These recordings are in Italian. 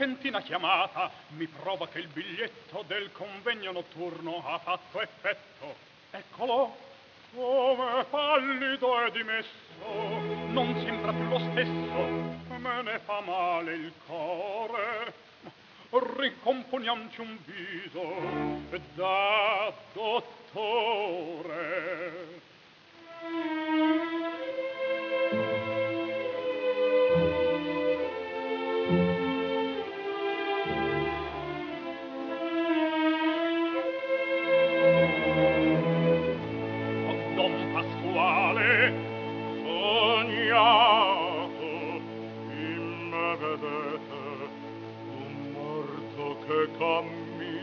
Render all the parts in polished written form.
repentina chiamata mi prova che il biglietto del convegno notturno ha fatto effetto. Eccolo, come pallido e dimesso, non sembra più lo stesso, me ne fa male il cuore. Ricomponiamoci un viso da dottore. Don Pasquale, sognato, in me vedete che cammina.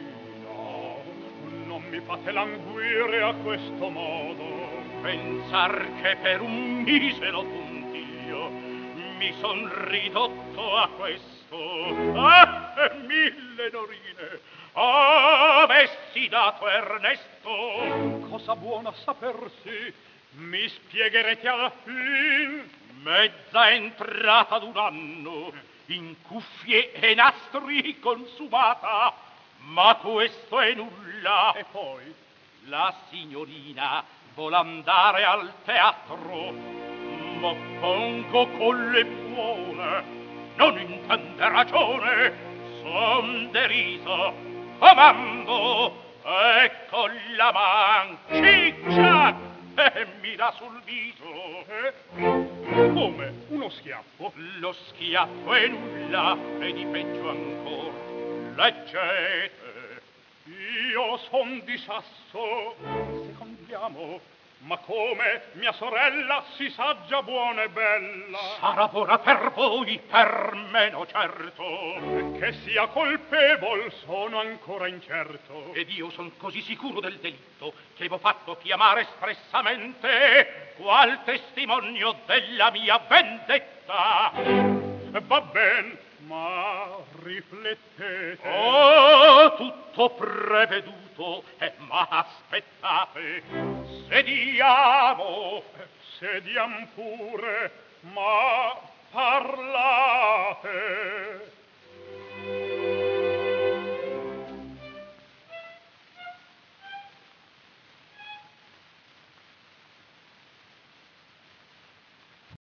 Non mi fate languire a questo modo. Pensar che per un misero puntiglio mi son ridotto a questo. Mille norine avessi dato Ernesto. Cosa buona sapersi, mi spiegherete alla fin. Mezza entrata d'un anno in cuffie e nastri consumata, ma questo è nulla. E poi? La signorina vuol andare al teatro, ma pongo con le buone, non intende ragione, son deriso, comando, e con la man cic-ciac, e mi dà sul viso. Come? Uno schiaffo? Lo schiaffo è nulla, e di peggio ancor. Leggete. Io son di Sasso. Secondiamo. Ma come? Mia sorella si saggia, buona e bella. Sarà buona per voi, per me no certo. Che sia colpevol, sono ancora incerto. Ed io son così sicuro del delitto che v'ho fatto chiamare espressamente qual testimonio della mia vendetta. Va ben, ma riflettete. Oh, tutto preveduto, ma aspettate. Sediamo. Sediam pure, ma parlate.